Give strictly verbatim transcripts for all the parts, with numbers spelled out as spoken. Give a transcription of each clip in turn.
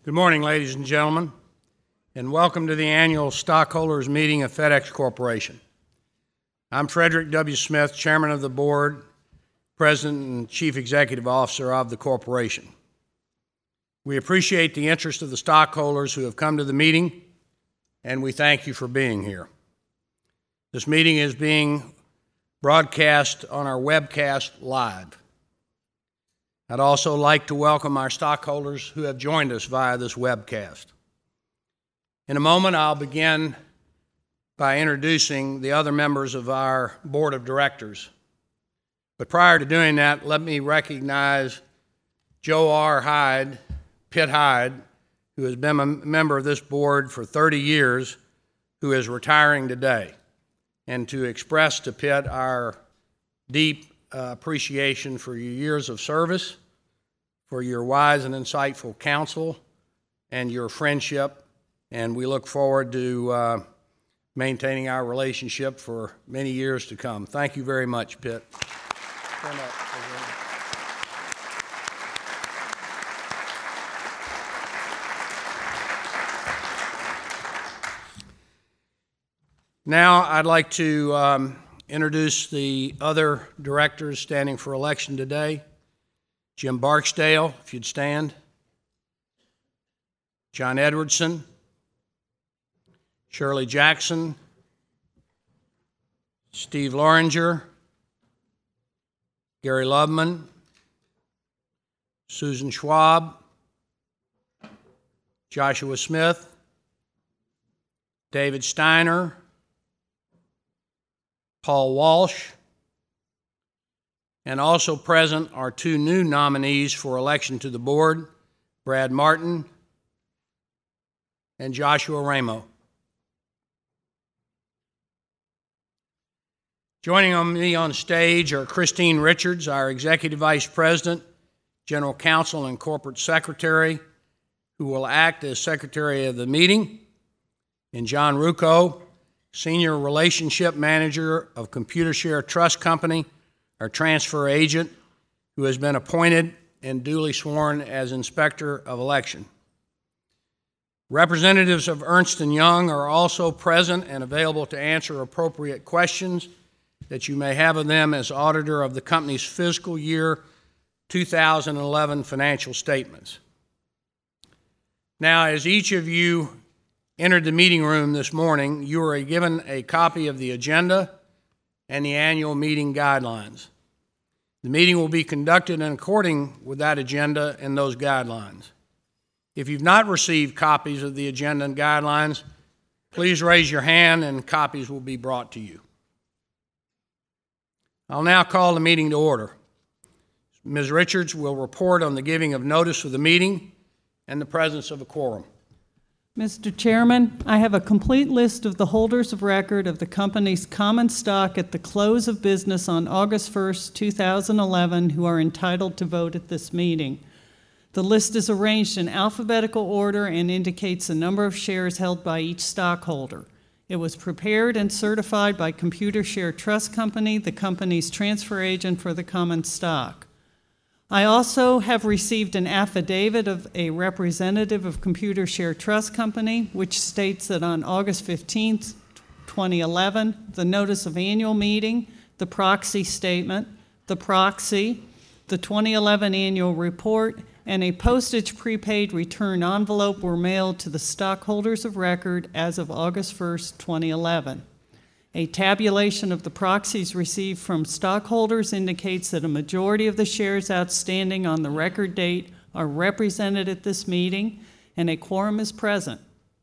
Good morning, ladies and gentlemen, and welcome to the annual stockholders meeting of FedEx Corporation. I'm Frederick W. Smith, Chairman of the Board, President and Chief Executive Officer of the corporation. We appreciate the interest of the stockholders who have come to the meeting, and we thank you for being here. This meeting is being broadcast on our webcast live. I'd also like to welcome our stockholders who have joined us via this webcast. In a moment, I'll begin by introducing the other members of our board of directors. But prior to doing that, let me recognize Joe R. Hyde, Pitt Hyde, who has been a member of this board for thirty years, who is retiring today, and to express to Pitt our deep uh, appreciation for your years of service, for your wise and insightful counsel, and your friendship, and we look forward to uh, maintaining our relationship for many years to come. Thank you very much, Pitt. Stand up. Now I'd like to um, introduce the other directors standing for election today. Jim Barksdale, if you'd stand. John Edwardson. Shirley Jackson. Steve Loranger. Gary Loveman. Susan Schwab. Joshua Smith. David Steiner. Paul Walsh. And also present are two new nominees for election to the board, Brad Martin and Joshua Ramo. Joining me on stage are Christine Richards, our Executive Vice President, General Counsel, and Corporate Secretary, who will act as Secretary of the meeting, and John Rucco, Senior Relationship Manager of Computershare Trust Company, our transfer agent, who has been appointed and duly sworn as Inspector of Election. Representatives of Ernst and Young are also present and available to answer appropriate questions that you may have of them as auditor of the company's fiscal year two thousand eleven financial statements. Now, as each of you entered the meeting room this morning, you were given a copy of the agenda and the annual meeting guidelines. The meeting will be conducted in accordance with that agenda and those guidelines. If you've not received copies of the agenda and guidelines, please raise your hand and copies will be brought to you. I'll now call the meeting to order. Miz Richards will report on the giving of notice of the meeting and the presence of a quorum. Mister Chairman, I have a complete list of the holders of record of the company's common stock at the close of business on August first, two thousand eleven, who are entitled to vote at this meeting. The list is arranged in alphabetical order and indicates the number of shares held by each stockholder. It was prepared and certified by Computershare Trust Company, the company's transfer agent for the common stock. I also have received an affidavit of a representative of Computershare Trust Company, which states that on August fifteenth, twenty eleven, the notice of annual meeting, the proxy statement, the proxy, the twenty eleven annual report, and a postage prepaid return envelope were mailed to the stockholders of record as of August first, twenty eleven. A tabulation of the proxies received from stockholders indicates that a majority of the shares outstanding on the record date are represented at this meeting, and a quorum is present.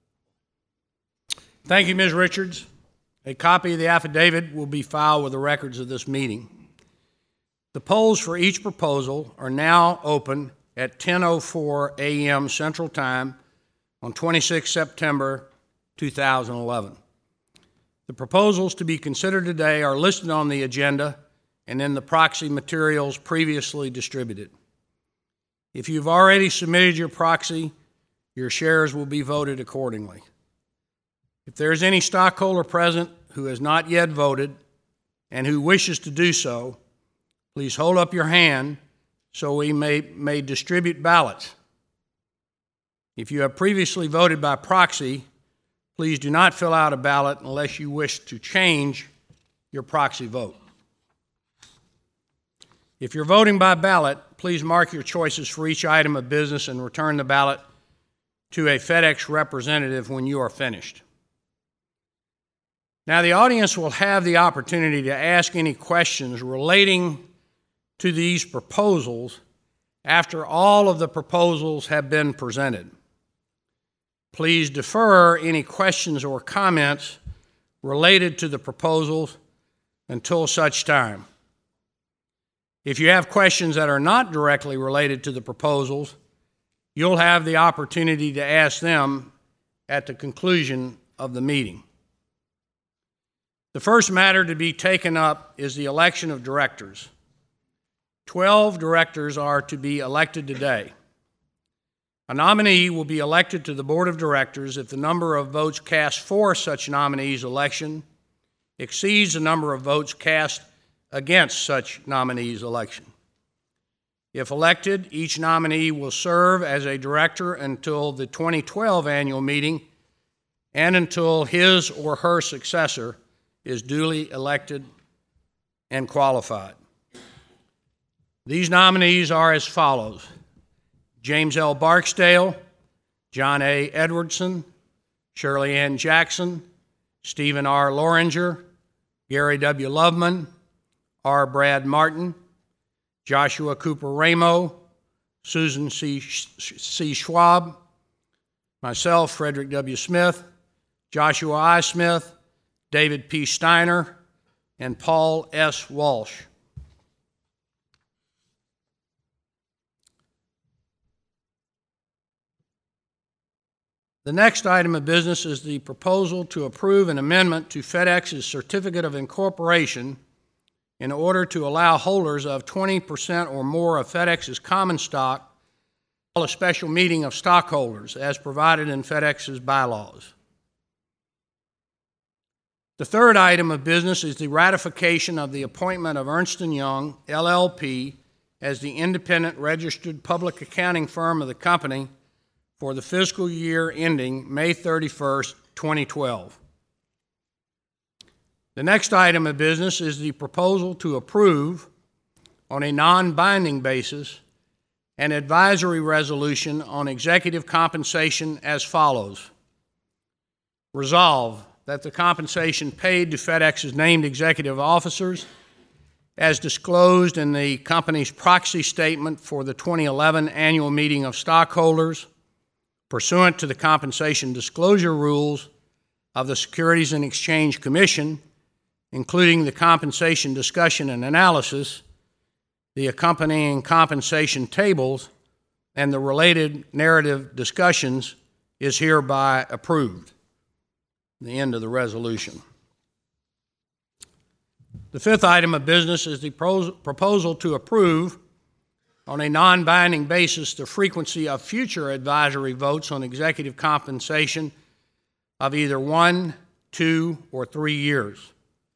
Thank you, Miz Richards. A copy of the affidavit will be filed with the records of this meeting. The polls for each proposal are now open at ten oh four a m Central Time on the twenty-sixth of September, two thousand eleven. The proposals to be considered today are listed on the agenda and in the proxy materials previously distributed. If you've already submitted your proxy, your shares will be voted accordingly. If there is any stockholder present who has not yet voted and who wishes to do so, please hold up your hand so we may, may distribute ballots. If you have previously voted by proxy, please do not fill out a ballot unless you wish to change your proxy vote. If you're voting by ballot, please mark your choices for each item of business and return the ballot to a FedEx representative when you are finished. Now, the audience will have the opportunity to ask any questions relating to these proposals after all of the proposals have been presented. Please defer any questions or comments related to the proposals until such time. If you have questions that are not directly related to the proposals, you'll have the opportunity to ask them at the conclusion of the meeting. The first matter to be taken up is the election of directors. Twelve directors are to be elected today. A nominee will be elected to the board of directors if the number of votes cast for such nominee's election exceeds the number of votes cast against such nominee's election. If elected, each nominee will serve as a director until the twenty twelve annual meeting and until his or her successor is duly elected and qualified. These nominees are as follows: James L. Barksdale, John A. Edwardson, Shirley Ann Jackson, Stephen R. Loringer, Gary W. Loveman, R. Brad Martin, Joshua Cooper Ramo, Susan C. C. Schwab, myself, Frederick W. Smith, Joshua I. Smith, David P. Steiner, and Paul S. Walsh. The next item of business is the proposal to approve an amendment to FedEx's Certificate of Incorporation in order to allow holders of twenty percent or more of FedEx's common stock to call a special meeting of stockholders as provided in FedEx's bylaws. The third item of business is the ratification of the appointment of Ernst and Young, L L P, as the independent registered public accounting firm of the company for the fiscal year ending May thirty-first, twenty twelve. The next item of business is the proposal to approve, on a non-binding basis, an advisory resolution on executive compensation as follows. Resolve that the compensation paid to FedEx's named executive officers, as disclosed in the company's proxy statement for the twenty eleven annual meeting of stockholders, pursuant to the compensation disclosure rules of the Securities and Exchange Commission, including the compensation discussion and analysis, the accompanying compensation tables, and the related narrative discussions, is hereby approved. The end of the resolution. The fifth item of business is the proposal to approve, on a non-binding basis, the frequency of future advisory votes on executive compensation of either one, two, or three years.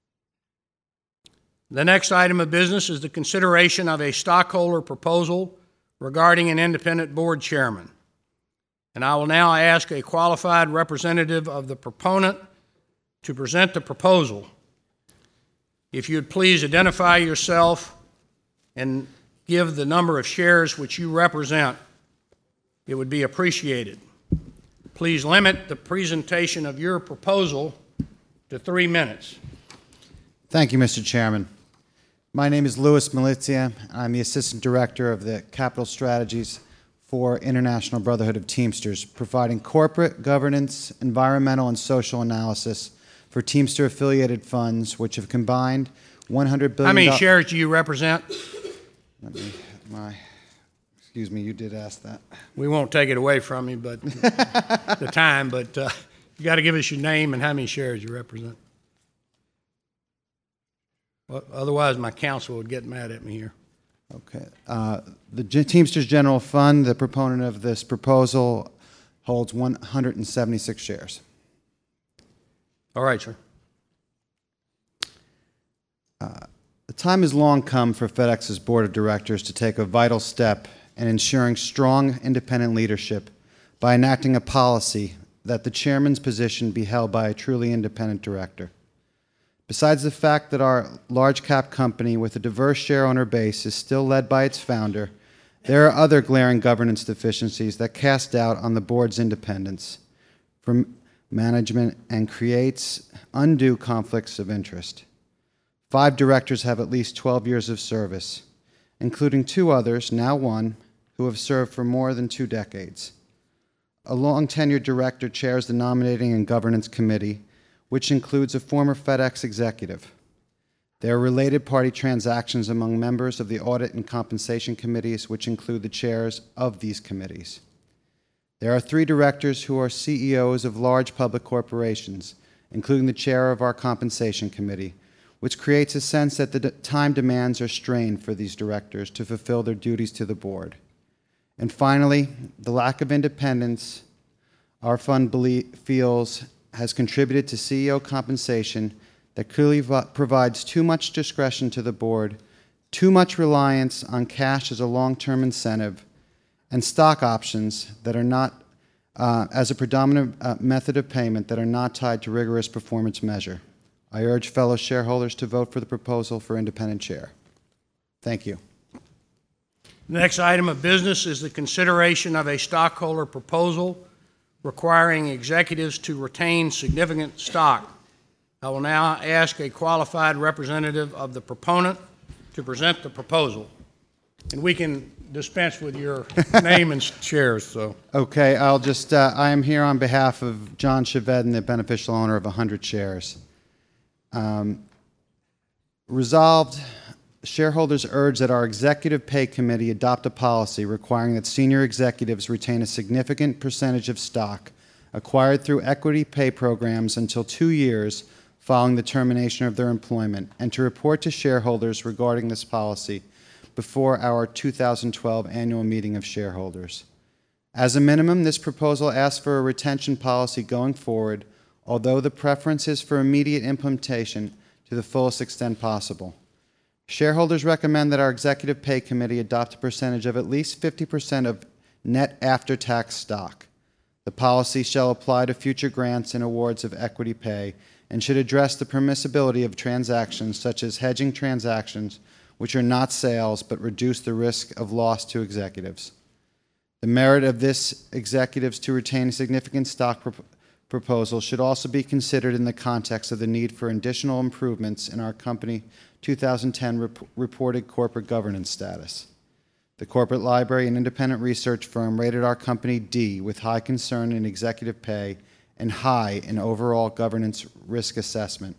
The next item of business is the consideration of a stockholder proposal regarding an independent board chairman. And I will now ask a qualified representative of the proponent to present the proposal. If you'd please identify yourself and give the number of shares which you represent, it would be appreciated. Please limit the presentation of your proposal to three minutes. Thank you, Mister Chairman. My name is Louis Malizia. I'm the Assistant Director of the Capital Strategies for International Brotherhood of Teamsters, providing corporate governance, environmental, and social analysis for Teamster-affiliated funds, which have combined one hundred billion dollars. How many shares do you represent? Let me, my, excuse me, you did ask that. We won't take it away from you, but the time, but uh, you got to give us your name and how many shares you represent. Well, otherwise, my counsel would get mad at me here. Okay. Uh, the G- Teamsters General Fund, the proponent of this proposal, holds one hundred seventy-six shares. All right, sir. Uh, the time has long come for FedEx's board of directors to take a vital step in ensuring strong independent leadership by enacting a policy that the chairman's position be held by a truly independent director. Besides the fact that our large-cap company with a diverse shareowner base is still led by its founder, there are other glaring governance deficiencies that cast doubt on the board's independence from management and creates undue conflicts of interest. Five directors have at least twelve years of service, including two others, now one, who have served for more than two decades. A long-tenured director chairs the Nominating and Governance Committee, which includes a former FedEx executive. There are related party transactions among members of the Audit and Compensation Committees, which include the chairs of these committees. There are three directors who are C E Os of large public corporations, including the chair of our Compensation Committee, which creates a sense that the time demands are strained for these directors to fulfill their duties to the board. And finally, the lack of independence our fund belie- feels has contributed to C E O compensation that clearly v- provides too much discretion to the board, too much reliance on cash as a long-term incentive, and stock options that are not, uh, as a predominant uh, method of payment that are not tied to rigorous performance measure. I urge fellow shareholders to vote for the proposal for independent chair. Thank you. The next item of business is the consideration of a stockholder proposal requiring executives to retain significant stock. I will now ask a qualified representative of the proponent to present the proposal. And we can dispense with your name and shares. So, Okay, I'll just, uh, I am here on behalf of John Chevedden, the beneficial owner of one hundred shares. Um, resolved, shareholders urge that our Executive Pay Committee adopt a policy requiring that senior executives retain a significant percentage of stock acquired through equity pay programs until two years following the termination of their employment, and to report to shareholders regarding this policy before our two thousand twelve annual meeting of shareholders. As a minimum, this proposal asks for a retention policy going forward, although the preference is for immediate implementation to the fullest extent possible. Shareholders recommend that our Executive Pay Committee adopt a percentage of at least fifty percent of net after-tax stock. The policy shall apply to future grants and awards of equity pay and should address the permissibility of transactions such as hedging transactions, which are not sales but reduce the risk of loss to executives. The merit of this executives to retain significant stock pro- proposal should also be considered in the context of the need for additional improvements in our company two thousand ten rep- reported corporate governance status. The Corporate Library, an independent research firm, rated our company D with high concern in executive pay and high in overall governance risk assessment.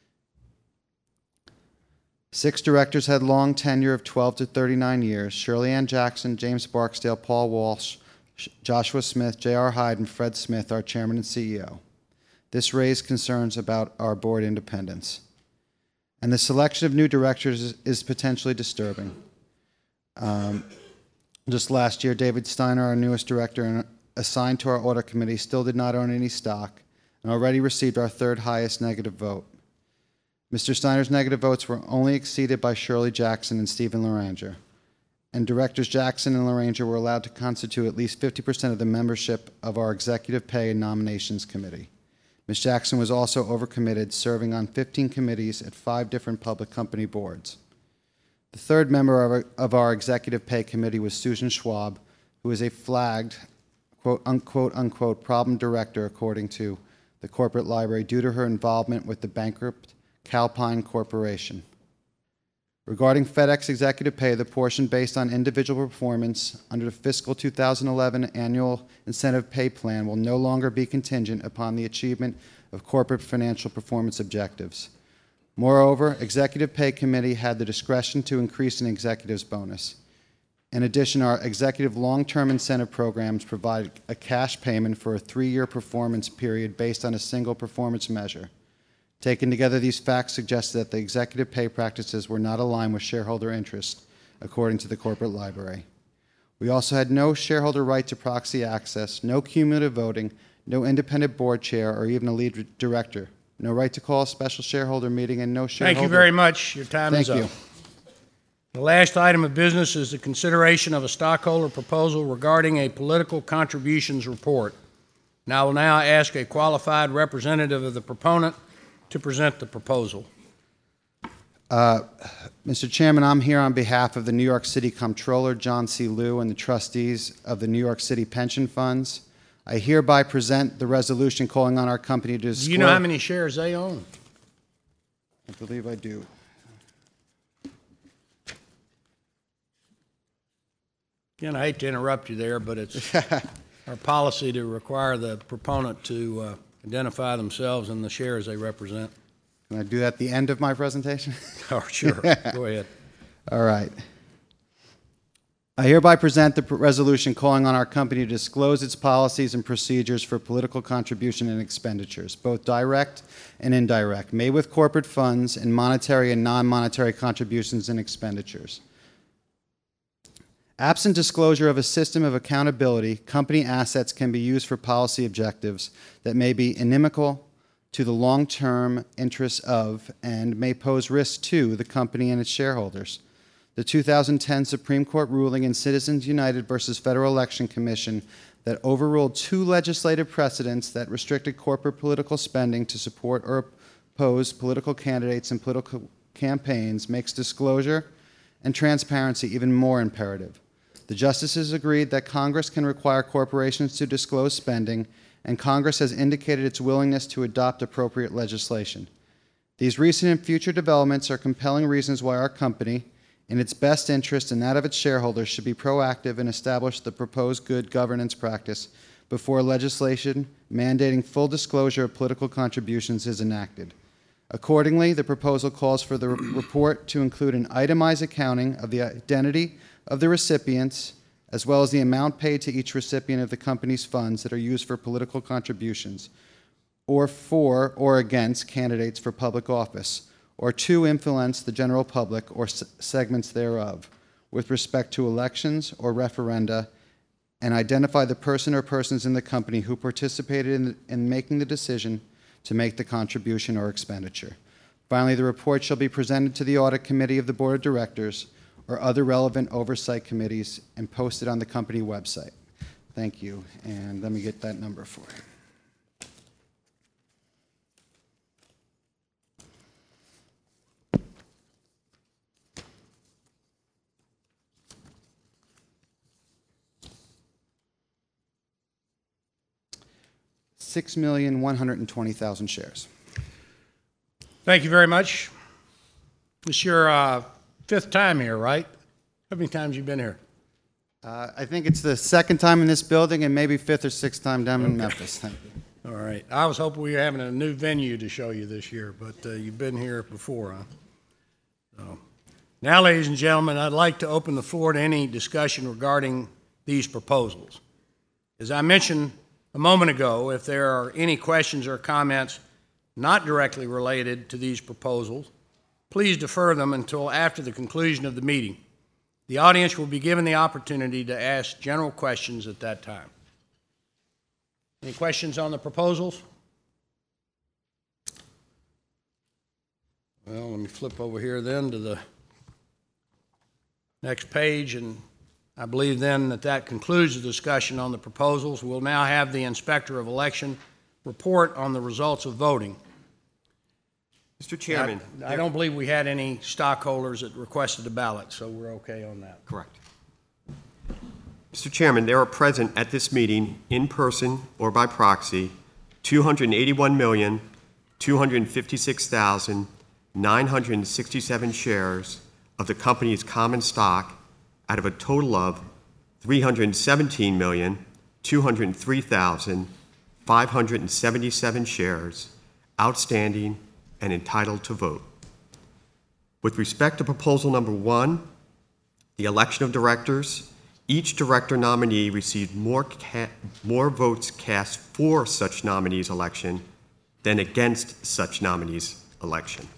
Six directors had long tenure of twelve to thirty-nine years: Shirley Ann Jackson, James Barksdale, Paul Walsh, Joshua Smith, J R Hyde, and Fred Smith, our chairman and C E O. This raised concerns about our board independence. And the selection of new directors is, is potentially disturbing. Um, just last year, David Steiner, our newest director and assigned to our audit committee, still did not own any stock and already received our third highest negative vote. Mister Steiner's negative votes were only exceeded by Shirley Jackson and Stephen Loranger, and directors Jackson and Loranger were allowed to constitute at least fifty percent of the membership of our Executive Pay and Nominations Committee. Miz Jackson was also overcommitted, serving on fifteen committees at five different public company boards. The third member of our, of our Executive Pay Committee was Susan Schwab, who is a flagged, quote, unquote, unquote, problem director, according to the Corporate Library, due to her involvement with the bankrupt Calpine Corporation. Regarding FedEx executive pay, the portion based on individual performance under the fiscal two thousand eleven annual incentive pay plan will no longer be contingent upon the achievement of corporate financial performance objectives. Moreover, Executive Pay Committee had the discretion to increase an executive's bonus. In addition, our executive long-term incentive programs provide a cash payment for a three-year performance period based on a single performance measure. Taken together, these facts suggest that the executive pay practices were not aligned with shareholder interest, according to the Corporate Library. We also had no shareholder right to proxy access, no cumulative voting, no independent board chair or even a lead director, no right to call a special shareholder meeting, and no shareholder... Thank you very much. Your time is Thank up. you. The last item of business is the consideration of a stockholder proposal regarding a political contributions report. And I will now ask a qualified representative of the proponent to present the proposal. Uh, Mister Chairman, I'm here on behalf of the New York City Comptroller, John C. Liu, and the trustees of the New York City Pension Funds. I hereby present the resolution calling on our company to disclose... Do you know how many shares they own? I believe I do. Again, I hate to interrupt you there, but it's our policy to require the proponent to uh, identify themselves and the shares they represent. Can I do that at the end of my presentation? Oh, sure. Go ahead. All right. I hereby present the pr- resolution calling on our company to disclose its policies and procedures for political contribution and expenditures, both direct and indirect, made with corporate funds and monetary and non-monetary contributions and expenditures. Absent disclosure of a system of accountability, company assets can be used for policy objectives that may be inimical to the long-term interests of and may pose risk to the company and its shareholders. The two thousand ten Supreme Court ruling in Citizens United versus Federal Election Commission that overruled two legislative precedents that restricted corporate political spending to support or oppose political candidates and political campaigns makes disclosure and transparency even more imperative. The justices agreed that Congress can require corporations to disclose spending, and Congress has indicated its willingness to adopt appropriate legislation. These recent and future developments are compelling reasons why our company, in its best interest and that of its shareholders, should be proactive and establish the proposed good governance practice before legislation mandating full disclosure of political contributions is enacted. Accordingly, the proposal calls for the re- report to include an itemized accounting of the identity of the recipients, as well as the amount paid to each recipient of the company's funds that are used for political contributions, or for or against candidates for public office, or to influence the general public or s- segments thereof, with respect to elections or referenda, and identify the person or persons in the company who participated in, in making the decision to make the contribution or expenditure. Finally, the report shall be presented to the Audit Committee of the Board of Directors or other relevant oversight committees and posted on the company website. Thank you, and let me get that number for you. Six million one hundred and twenty thousand shares. Thank you very much. It's your uh, fifth time here, right? How many times have you been here? Uh, I think it's the second time in this building and maybe fifth or sixth time down in Memphis. Thank you. All right. I was hoping we were having a new venue to show you this year, but uh, you've been here before, huh? So, now, ladies and gentlemen, I'd like to open the floor to any discussion regarding these proposals. As I mentioned a moment ago, if there are any questions or comments not directly related to these proposals, please defer them until after the conclusion of the meeting. The audience will be given the opportunity to ask general questions at that time. Any questions on the proposals? Well, let me flip over here then to the next page, and I believe then that that concludes the discussion on the proposals. We'll now have the Inspector of Election report on the results of voting. Mister Chairman. I, I don't believe we had any stockholders that requested a ballot, so we're okay on that. Correct. Mister Chairman, there are present at this meeting, in person or by proxy, two hundred eighty-one million, two hundred fifty-six thousand, nine hundred sixty-seven shares of the company's common stock out of a total of three hundred seventeen million, two hundred three thousand, five hundred seventy-seven shares outstanding and entitled to vote. With respect to proposal number one, the election of directors, each director nominee received more, ca- more votes cast for such nominee's election than against such nominee's election.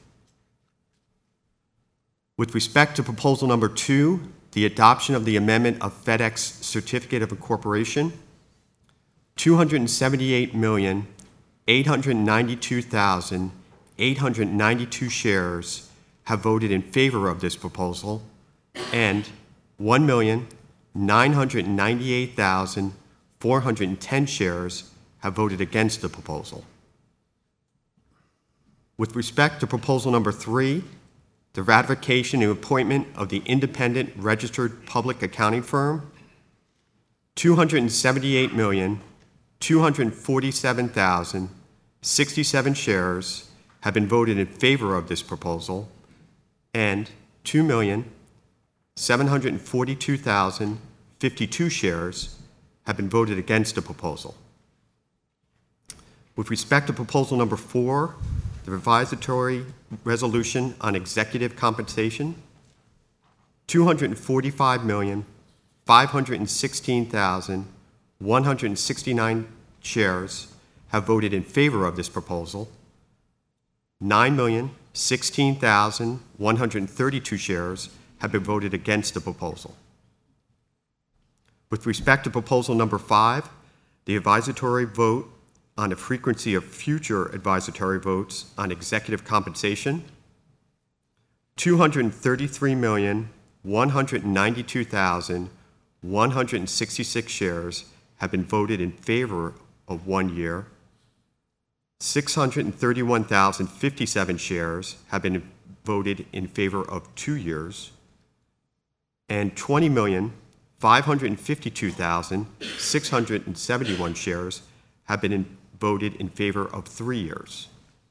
With respect to proposal number two, the adoption of the amendment of FedEx Certificate of Incorporation, two hundred seventy-eight million, eight hundred ninety-two thousand, eight hundred ninety-two shares have voted in favor of this proposal, and one million nine hundred ninety-eight thousand four hundred ten shares have voted against the proposal. With respect to proposal number three, the ratification and appointment of the independent registered public accounting firm, two hundred seventy-eight million two hundred forty-seven thousand sixty-seven shares have been voted in favor of this proposal, and two million seven hundred forty-two thousand fifty-two shares have been voted against the proposal. With respect to proposal number four, the revisitory resolution on executive compensation, two hundred forty-five million five hundred sixteen thousand one hundred sixty-nine shares have voted in favor of this proposal. nine million sixteen thousand one hundred thirty-two shares have been voted against the proposal. With respect to proposal number five, the advisory vote on the frequency of future advisory votes on executive compensation, two hundred thirty-three million one hundred ninety-two thousand one hundred sixty-six shares have been voted in favor of one year, six hundred thirty-one thousand fifty-seven shares have been voted in favor of two years, and twenty million five hundred fifty-two thousand six hundred seventy-one shares have been in, voted in favor of three years.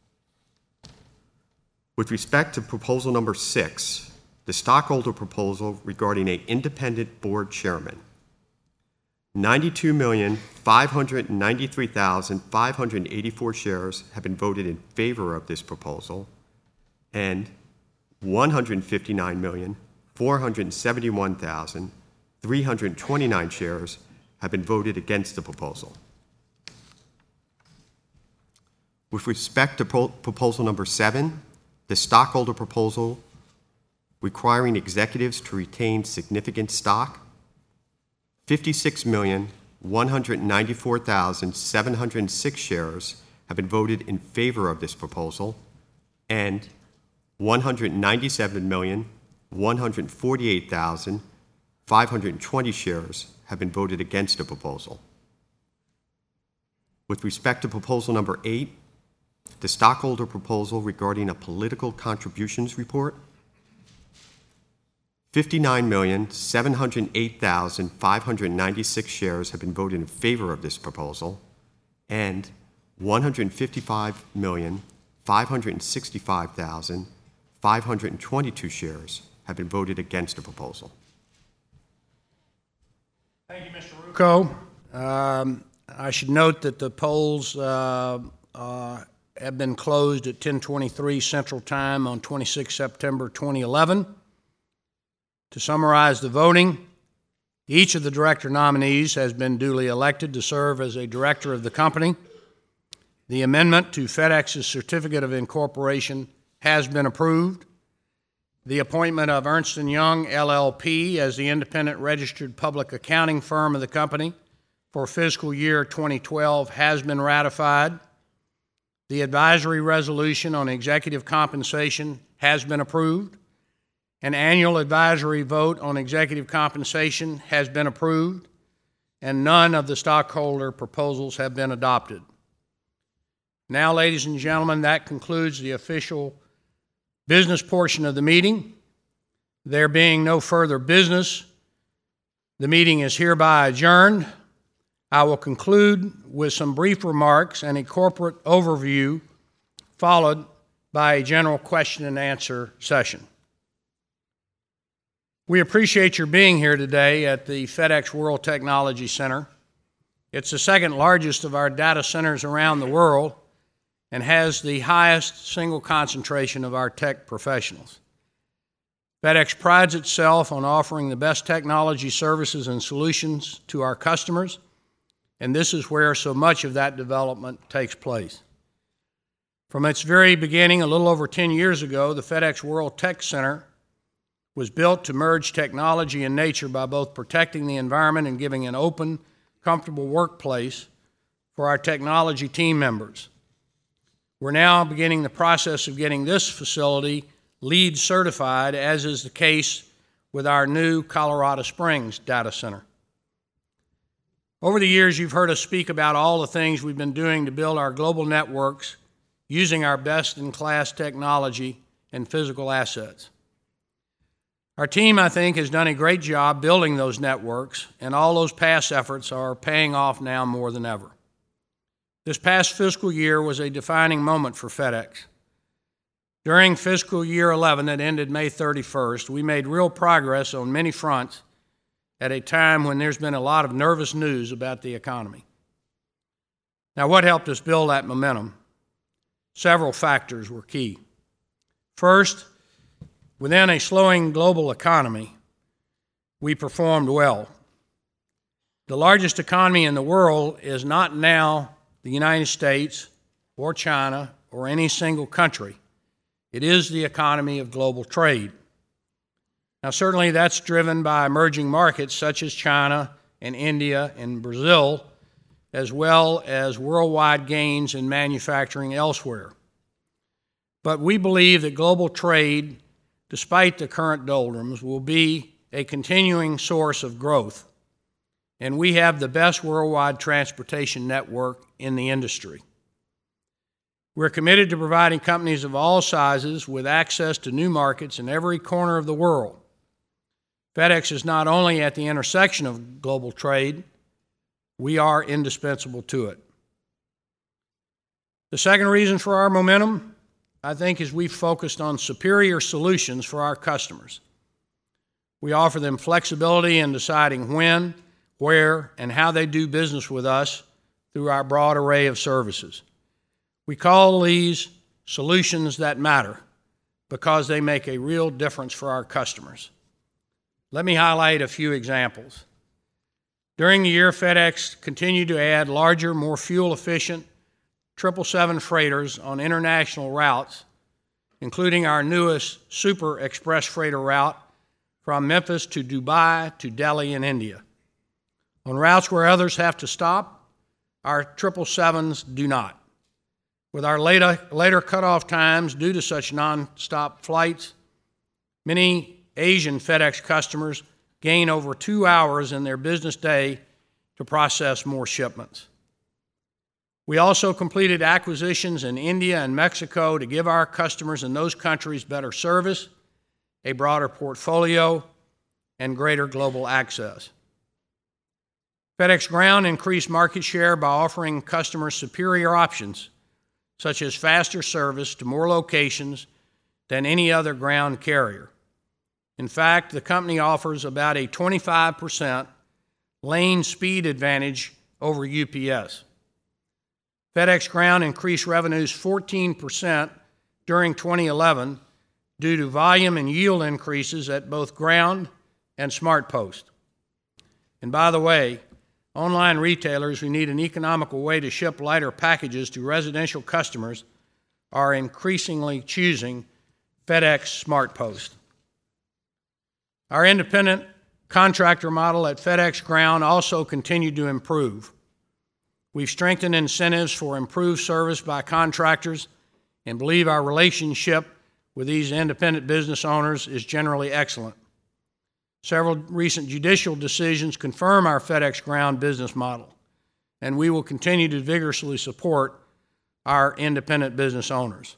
With respect to proposal number six, the stockholder proposal regarding an independent board chairman, ninety-two million five hundred ninety-three thousand five hundred eighty-four shares have been voted in favor of this proposal, and one hundred fifty-nine million four hundred seventy-one thousand three hundred twenty-nine shares have been voted against the proposal. With respect to pro- proposal number seven, the stockholder proposal requiring executives to retain significant stock, fifty-six million one hundred ninety-four thousand seven hundred six shares have been voted in favor of this proposal, and one hundred ninety-seven million one hundred forty-eight thousand five hundred twenty shares have been voted against the proposal. With respect to proposal number eight, the stockholder proposal regarding a political contributions report, fifty-nine million seven hundred eight thousand five hundred ninety-six shares have been voted in favor of this proposal, and one hundred fifty-five million five hundred sixty-five thousand five hundred twenty-two shares have been voted against the proposal. Thank you, Mister Rucco. Um, I should note that the polls uh, uh, have been closed at ten twenty-three Central Time on the twenty-sixth of September twenty eleven. To summarize the voting, each of the director nominees has been duly elected to serve as a director of the company. The amendment to FedEx's certificate of incorporation has been approved. The appointment of Ernst and Young L L P as the independent registered public accounting firm of the company for fiscal year twenty twelve has been ratified. The advisory resolution on executive compensation has been approved. An annual advisory vote on executive compensation has been approved, and none of the stockholder proposals have been adopted. Now, ladies and gentlemen, that concludes the official business portion of the meeting. There being no further business, the meeting is hereby adjourned. I will conclude with some brief remarks and a corporate overview, followed by a general question and answer session. We appreciate your being here today at the FedEx World Technology Center. It's the second largest of our data centers around the world and has the highest single concentration of our tech professionals. FedEx prides itself on offering the best technology services and solutions to our customers, and this is where so much of that development takes place. From its very beginning, a little over ten years ago, the FedEx World Tech Center was built to merge technology and nature by both protecting the environment and giving an open, comfortable workplace for our technology team members. We're now beginning the process of getting this facility LEED certified, as is the case with our new Colorado Springs data center. Over the years, you've heard us speak about all the things we've been doing to build our global networks using our best-in-class technology and physical assets. Our team, I think, has done a great job building those networks, and all those past efforts are paying off now more than ever. This past fiscal year was a defining moment for FedEx. During fiscal year eleven that ended May thirty-first, we made real progress on many fronts at a time when there's been a lot of nervous news about the economy. Now, what helped us build that momentum? Several factors were key. First, within a slowing global economy, we performed well. The largest economy in the world is not now the United States or China or any single country. It is the economy of global trade. Now, certainly that's driven by emerging markets such as China and India and Brazil, as well as worldwide gains in manufacturing elsewhere. But we believe that global trade, despite the current doldrums, will be a continuing source of growth, and we have the best worldwide transportation network in the industry. We're committed to providing companies of all sizes with access to new markets in every corner of the world. FedEx is not only at the intersection of global trade, we are indispensable to it. The second reason for our momentum, I think, is we've focused on superior solutions for our customers. We offer them flexibility in deciding when, where, and how they do business with us through our broad array of services. We call these solutions that matter because they make a real difference for our customers. Let me highlight a few examples. During the year, FedEx continued to add larger, more fuel-efficient triple seven freighters on international routes, including our newest Super Express freighter route from Memphis to Dubai to Delhi in India. On routes where others have to stop, our triple sevens do not. With our later, later cutoff times due to such non-stop flights, many Asian FedEx customers gain over two hours in their business day to process more shipments. We also completed acquisitions in India and Mexico to give our customers in those countries better service, a broader portfolio, and greater global access. FedEx Ground increased market share by offering customers superior options, such as faster service to more locations than any other ground carrier. In fact, the company offers about a twenty-five percent lane speed advantage over U P S. FedEx Ground increased revenues fourteen percent during twenty eleven due to volume and yield increases at both Ground and SmartPost. And by the way, online retailers who need an economical way to ship lighter packages to residential customers are increasingly choosing FedEx SmartPost. Our independent contractor model at FedEx Ground also continued to improve. We've strengthened incentives for improved service by contractors and believe our relationship with these independent business owners is generally excellent. Several recent judicial decisions confirm our FedEx Ground business model, and we will continue to vigorously support our independent business owners.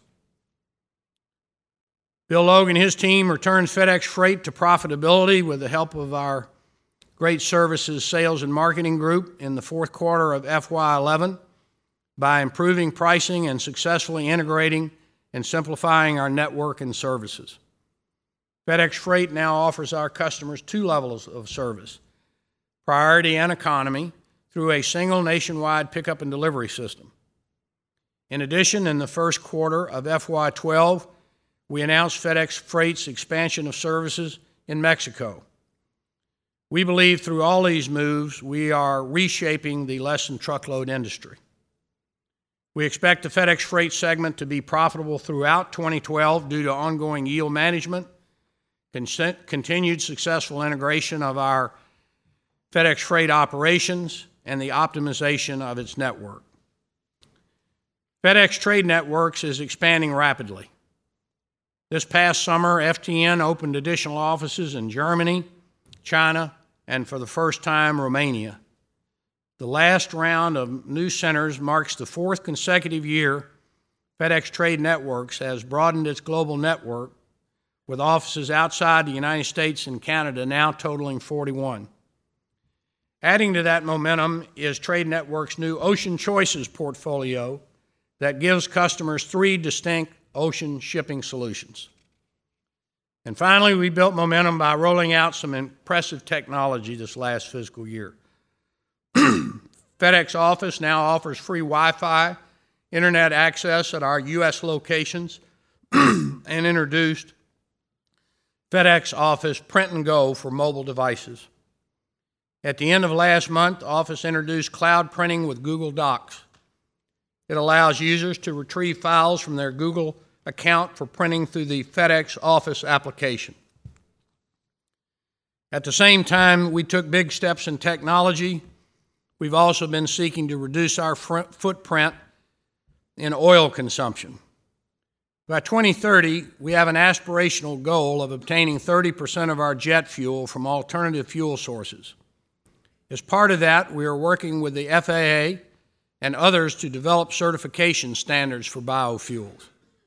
Bill Logan and his team returned FedEx Freight to profitability with the help of our Great Services Sales and Marketing Group in the fourth quarter of F Y eleven by improving pricing and successfully integrating and simplifying our network and services. FedEx Freight now offers our customers two levels of service, priority and economy, through a single nationwide pickup and delivery system. In addition, in the first quarter of F Y twelve, we announced FedEx Freight's expansion of services in Mexico. We believe through all these moves, we are reshaping the less-than-truckload industry. We expect the FedEx Freight segment to be profitable throughout twenty twelve due to ongoing yield management, continued successful integration of our FedEx Freight operations, and the optimization of its network. FedEx Trade Networks is expanding rapidly. This past summer, F T N opened additional offices in Germany, China, and for the first time, Romania. The last round of new centers marks the fourth consecutive year FedEx Trade Networks has broadened its global network, with offices outside the United States and Canada now totaling forty-one. Adding to that momentum is Trade Network's new Ocean Choices portfolio that gives customers three distinct ocean shipping solutions. And finally, we built momentum by rolling out some impressive technology this last fiscal year. FedEx Office now offers free Wi-Fi, internet access at our U S locations, and introduced FedEx Office Print and Go for mobile devices. At the end of last month, Office introduced cloud printing with Google Docs. It allows users to retrieve files from their Google account for printing through the FedEx Office application. At the same time we took big steps in technology, we've also been seeking to reduce our footprint in oil consumption. By twenty thirty, we have an aspirational goal of obtaining thirty percent of our jet fuel from alternative fuel sources. As part of that, we are working with the F A A and others to develop certification standards for biofuels.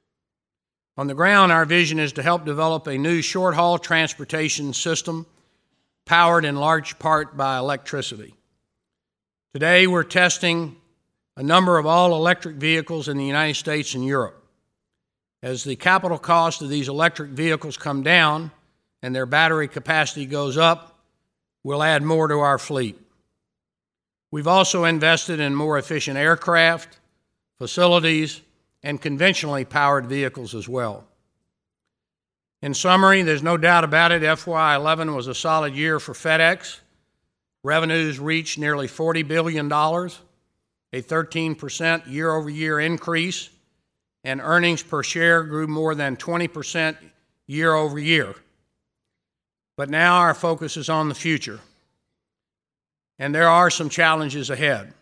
On the ground, our vision is to help develop a new short-haul transportation system powered in large part by electricity. Today, we're testing a number of all-electric vehicles in the United States and Europe. As the capital cost of these electric vehicles come down and their battery capacity goes up, we'll add more to our fleet. We've also invested in more efficient aircraft, facilities, and conventionally powered vehicles as well. In summary, there's no doubt about it, F Y eleven was a solid year for FedEx. Revenues reached nearly forty billion dollars, a thirteen percent year-over-year increase, and earnings per share grew more than twenty percent year-over-year. But now our focus is on the future, and there are some challenges ahead.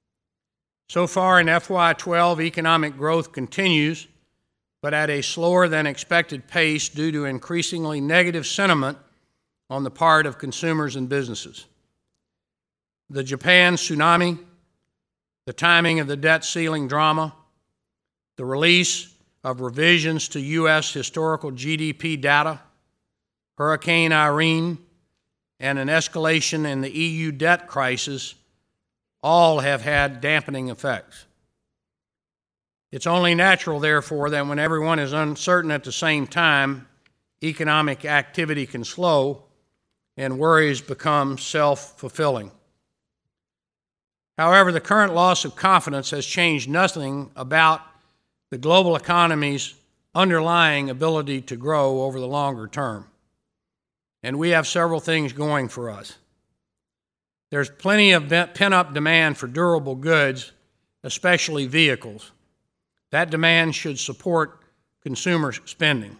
So far in F Y twelve, economic growth continues, but at a slower than expected pace due to increasingly negative sentiment on the part of consumers and businesses. The Japan tsunami, the timing of the debt ceiling drama, the release of revisions to U S historical G D P data, Hurricane Irene, and an escalation in the E U debt crisis all have had dampening effects. It's only natural, therefore, that when everyone is uncertain at the same time, economic activity can slow and worries become self-fulfilling. However, the current loss of confidence has changed nothing about the global economy's underlying ability to grow over the longer term. And we have several things going for us. There's plenty of pent-up demand for durable goods, especially vehicles. That demand should support consumer spending.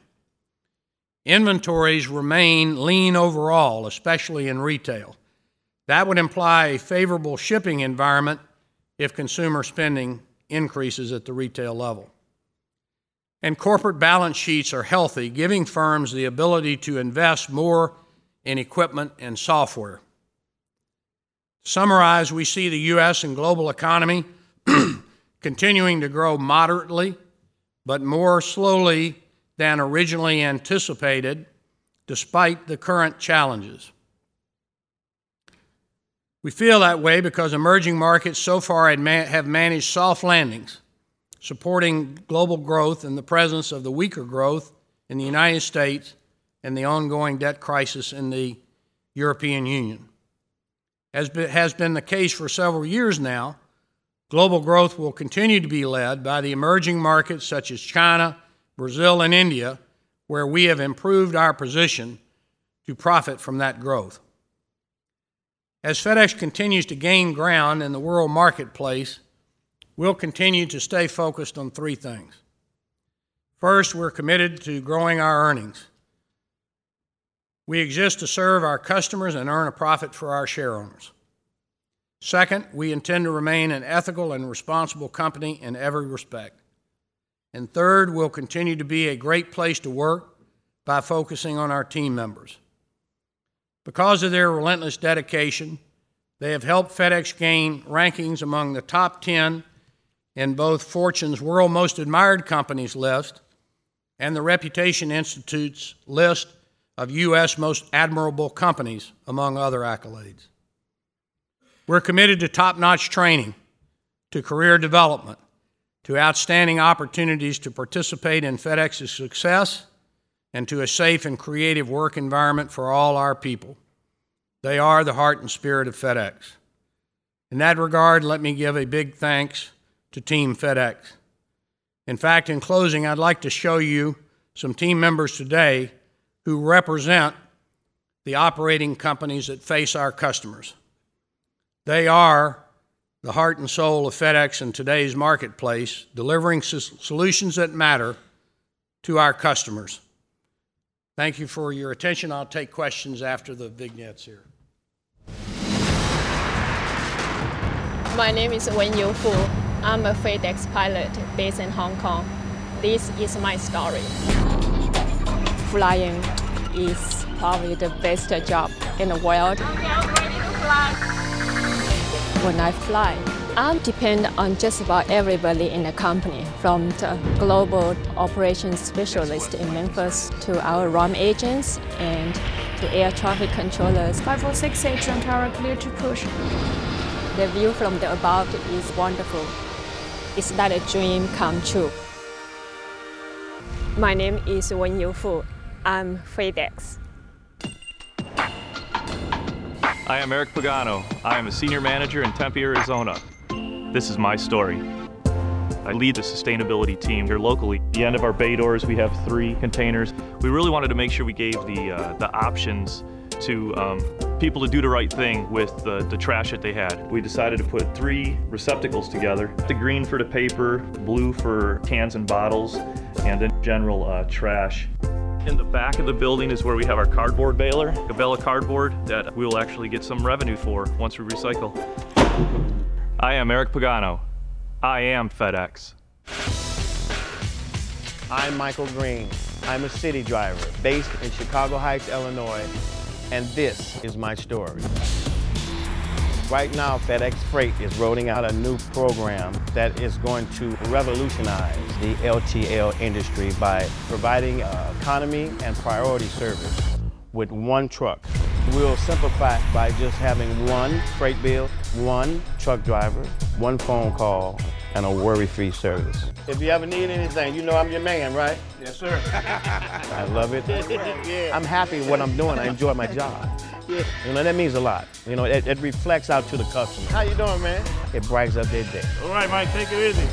Inventories remain lean overall, especially in retail. That would imply a favorable shipping environment if consumer spending increases at the retail level. And corporate balance sheets are healthy, giving firms the ability to invest more in equipment and software. To summarize, we see the U S and global economy continuing to grow moderately, but more slowly than originally anticipated, despite the current challenges. We feel that way because emerging markets so far have managed soft landings, supporting global growth in the presence of the weaker growth in the United States and the ongoing debt crisis in the European Union. As has been the case for several years now, global growth will continue to be led by the emerging markets such as China, Brazil, and India, where we have improved our position to profit from that growth. As FedEx continues to gain ground in the world marketplace, we'll continue to stay focused on three things. First, we're committed to growing our earnings. We exist to serve our customers and earn a profit for our shareowners. Second, we intend to remain an ethical and responsible company in every respect. And third, we'll continue to be a great place to work by focusing on our team members. Because of their relentless dedication, they have helped FedEx gain rankings among the top ten in both Fortune's World Most Admired Companies list and the Reputation Institute's list of U S Most Admirable Companies, among other accolades. We're committed to top-notch training, to career development, to outstanding opportunities to participate in FedEx's success, and to a safe and creative work environment for all our people. They are the heart and spirit of FedEx. In that regard, let me give a big thanks to Team FedEx. In fact, in closing, I'd like to show you some team members today who represent the operating companies that face our customers. They are the heart and soul of FedEx in today's marketplace, delivering solutions that matter to our customers. Thank you for your attention. I'll take questions after the vignettes here. My name is Wen Yu Fu. I'm a FedEx pilot based in Hong Kong. This is my story. Flying is probably the best job in the world. When I fly, I depend on just about everybody in the company, from the global operations specialist in Memphis to our R O M agents and to air traffic controllers. five four six eight, Trent Tower, clear to push. The view from the above is wonderful. It's like a dream come true. My name is Wen Yu Fu. I'm FedEx. I am Eric Pagano. I am a senior manager in Tempe, Arizona. This is my story. I lead the sustainability team here locally. At the end of our bay doors, we have three containers. We really wanted to make sure we gave the, uh, the options to um, people to do the right thing with the, the trash that they had. We decided to put three receptacles together. The green for the paper, blue for cans and bottles, and then general uh, trash. In the back of the building is where we have our cardboard baler, a bale of cardboard that we will actually get some revenue for once we recycle. I am Eric Pagano. I am FedEx. I'm Michael Green. I'm a city driver based in Chicago Heights, Illinois, and this is my story. Right now, FedEx Freight is rolling out a new program that is going to revolutionize the L T L industry by providing uh, economy and priority service with one truck. We'll simplify by just having one freight bill, one truck driver, one phone call, and a worry-free service. If you ever need anything, you know I'm your man, right? Yes, sir. I love it. Yeah. I'm happy with what I'm doing. I enjoy my job. Yeah. You know, that means a lot. You know, it, it reflects out to the customer. How you doing, man? It brightens up their day. All right, Mike, take it easy.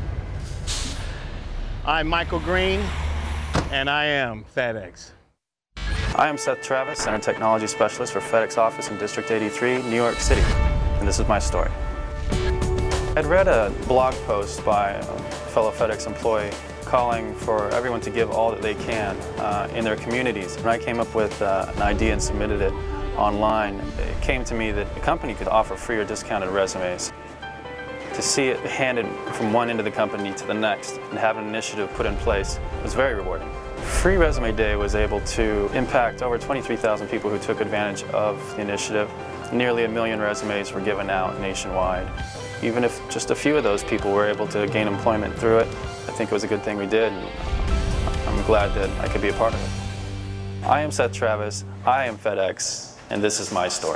I'm Michael Green, and I am FedEx. I am Seth Travis, Center Technology Specialist for FedEx office in District eighty-three, New York City, and this is my story. I'd read a blog post by a fellow FedEx employee calling for everyone to give all that they can uh, in their communities. When I came up with uh, an idea and submitted it online, it came to me that the company could offer free or discounted resumes. To see it handed from one end of the company to the next and have an initiative put in place was very rewarding. Free Resume Day was able to impact over twenty-three thousand people who took advantage of the initiative. Nearly a million resumes were given out nationwide. Even if just a few of those people were able to gain employment through it, I think it was a good thing we did, and I'm glad that I could be a part of it. I am Seth Travis, I am FedEx, and this is my story.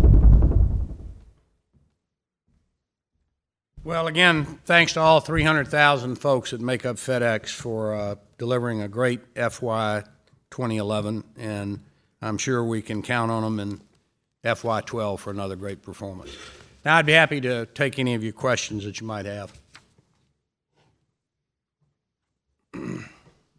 Well, again, thanks to all three hundred thousand folks that make up FedEx for uh, delivering a great F Y twenty eleven, and I'm sure we can count on them in F Y twelve for another great performance. Now, I'd be happy to take any of your questions that you might have. Um,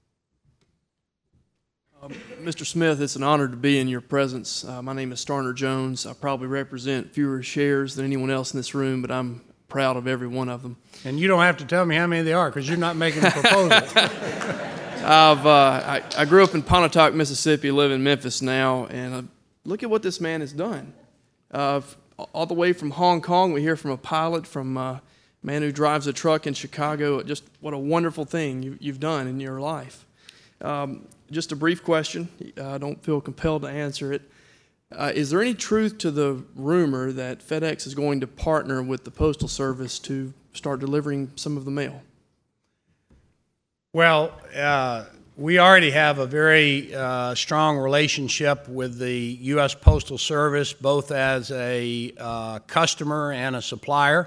Mister Smith, it's an honor to be in your presence. Uh, my name is Starner Jones. I probably represent fewer shares than anyone else in this room, but I'm proud of every one of them. And you don't have to tell me how many they are, because you're not making a proposal. I've, uh, I, I grew up in Pontotoc, Mississippi, live in Memphis now, and uh, look at what this man has done. Uh, all the way from Hong Kong, we hear from a pilot from uh, man who drives a truck in Chicago. Just what a wonderful thing you, you've done in your life. Um, just a brief question. I don't feel compelled to answer it. Uh, is there any truth to the rumor that FedEx is going to partner with the Postal Service to start delivering some of the mail? Well, uh, we already have a very uh, strong relationship with the U S Postal Service, both as a uh, customer and a supplier.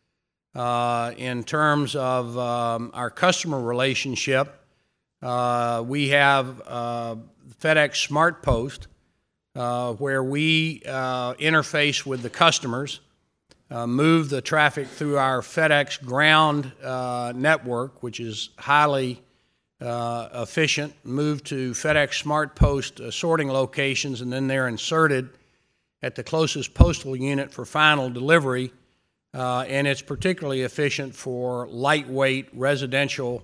Uh, in terms of um, our customer relationship, uh, we have uh, FedEx SmartPost, uh, where we uh, interface with the customers, uh, move the traffic through our FedEx ground uh, network, which is highly uh, efficient, move to FedEx SmartPost uh, sorting locations, and then they're inserted at the closest postal unit for final delivery. Uh, and it's particularly efficient for lightweight residential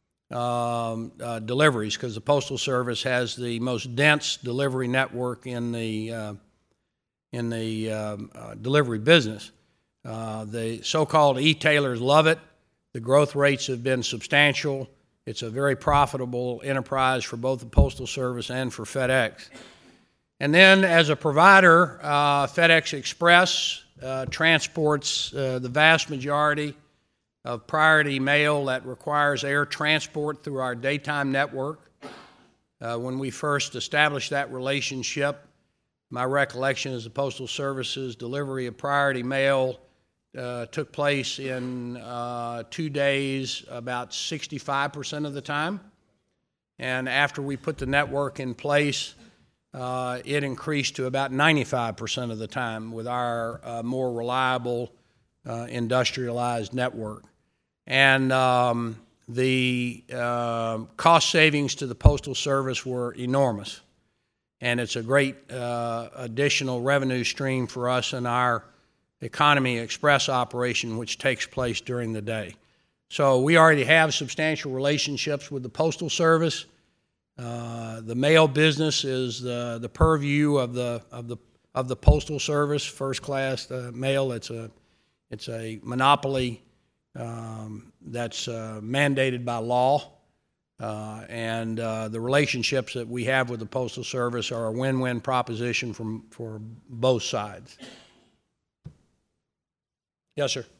um, uh, deliveries, because the Postal Service has the most dense delivery network in the uh, in the um, uh, delivery business. Uh, the so-called e-tailers love it. The growth rates have been substantial. It's a very profitable enterprise for both the Postal Service and for FedEx. And then, as a provider, uh, FedEx Express uh, transports uh, the vast majority of priority mail that requires air transport through our daytime network. Uh, when we first established that relationship, my recollection is the Postal Service's delivery of priority mail uh, took place in uh, two days about sixty-five percent of the time. And after we put the network in place, uh, it increased to about ninety-five percent of the time with our uh, more reliable uh, industrialized network. And um, the uh, cost savings to the Postal Service were enormous. And it's a great uh, additional revenue stream for us in our Economy Express operation, which takes place during the day. So we already have substantial relationships with the Postal Service. Uh, the mail business is the, the purview of the of the of the Postal Service, first class uh, mail. It's a it's a monopoly um, that's uh, mandated by law. Uh, and uh, the relationships that we have with the Postal Service are a win-win proposition from, for both sides. Yes, sir.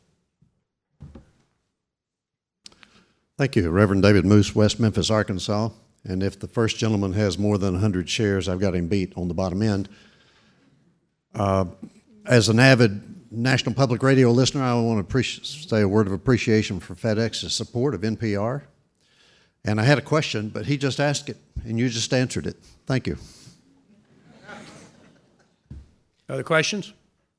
Thank you. Reverend David Moose, West Memphis, Arkansas. And if the first gentleman has more than one hundred shares, I've got him beat on the bottom end. Uh, as an avid National Public Radio listener, I want to say a word of appreciation for FedEx's support of N P R. And I had a question, but he just asked it, and you just answered it. Thank you. Other questions?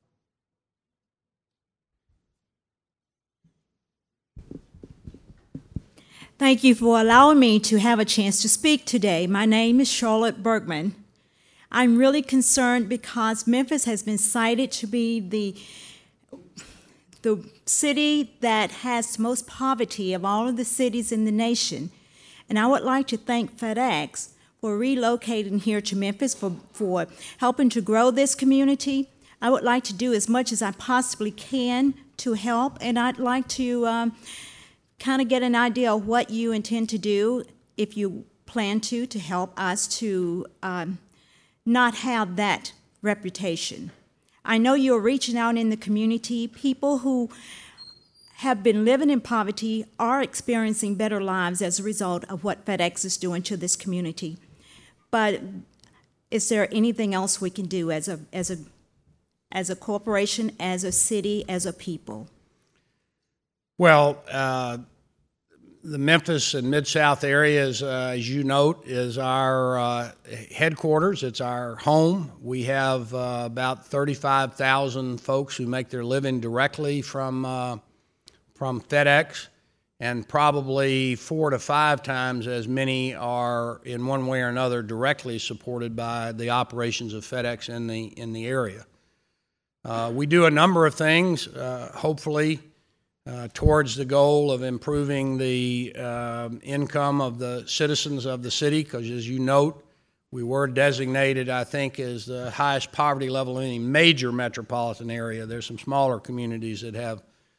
Thank you for allowing me to have a chance to speak today. My name is Charlotte Bergman. I'm really concerned because Memphis has been cited to be the the city that has the most poverty of all of the cities in the nation. And I would like to thank FedEx for relocating here to Memphis, for, for helping to grow this community. I would like to do as much as I possibly can to help, and I'd like to um, kind of get an idea of what you intend to do, if you plan to, to help us to um, not have that reputation. I know you're reaching out in the community. People who have been living in poverty are experiencing better lives as a result of what FedEx is doing to this community. But is there anything else we can do as a as a as a corporation, as a city, as a people? Well, uh, the Memphis and Mid-South area, is, uh, as you note, is our uh, headquarters. It's our home. We have uh, about thirty-five thousand folks who make their living directly from uh, from FedEx, and probably four to five times as many are in one way or another directly supported by the operations of FedEx in the in the area. Uh, we do a number of things, uh, hopefully, uh, towards the goal of improving the uh, income of the citizens of the city, because as you note, we were designated, I think, as the highest poverty level in any major metropolitan area. There's some smaller communities that have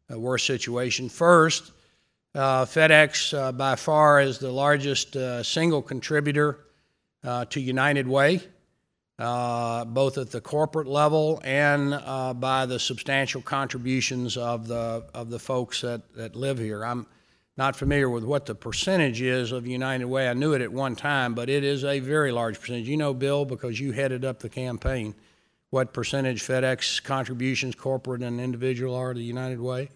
a worse situation. First, uh, FedEx uh, by far is the largest uh, single contributor uh, to United Way, uh, both at the corporate level and uh, by the substantial contributions of the of the folks that, that live here. I'm not familiar with what the percentage is of United Way. I knew it at one time, but it is a very large percentage. You know, Bill, because you headed up the campaign, what percentage FedEx contributions, corporate and individual, are to United Way?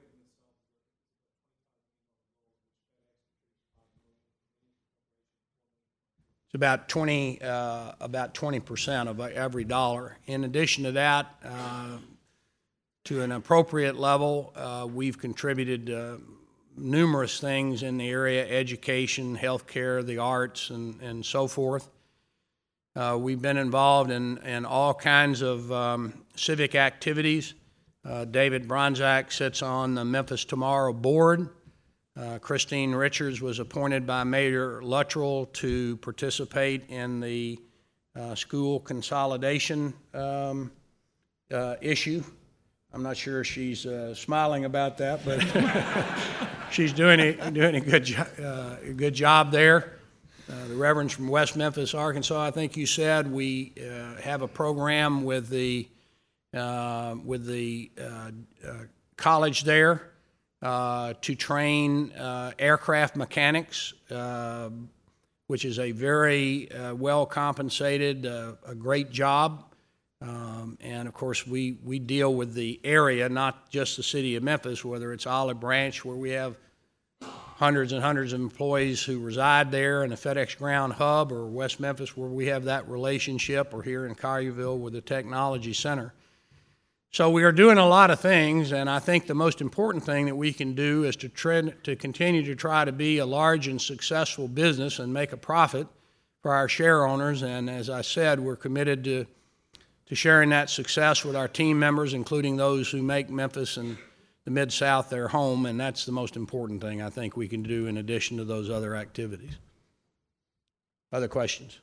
It's about twenty, uh, about twenty percent of every dollar. In addition to that, uh, to an appropriate level, uh, we've contributed uh, numerous things in the area: education, healthcare, the arts, and, and so forth. Uh, we've been involved in, in all kinds of um, civic activities. Uh, David Bronczak sits on the Memphis Tomorrow board. Uh, Christine Richards was appointed by Mayor Luttrell to participate in the uh, school consolidation um, uh, issue. I'm not sure she's uh, smiling about that, but she's doing a, doing a good, jo- uh, a good job there. Uh, the Reverend's from West Memphis, Arkansas, I think you said. We uh, have a program with the, uh, with the uh, uh, college there uh, to train uh, aircraft mechanics, uh, which is a very uh, well-compensated, uh, a great job. Um, and of course, we, we deal with the area, not just the city of Memphis, whether it's Olive Branch, where we have hundreds and hundreds of employees who reside there, and the FedEx Ground Hub, or West Memphis, where we have that relationship, or here in Collierville with the Technology Center. So we are doing a lot of things, and I think the most important thing that we can do is to, tread, to continue to try to be a large and successful business and make a profit for our share owners. And as I said, we're committed to to sharing that success with our team members, including those who make Memphis and the Mid-South their home, and that's the most important thing I think we can do in addition to those other activities. Other questions?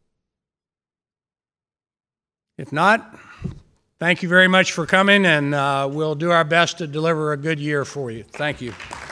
If not, thank you very much for coming, and uh, we'll do our best to deliver a good year for you. Thank you.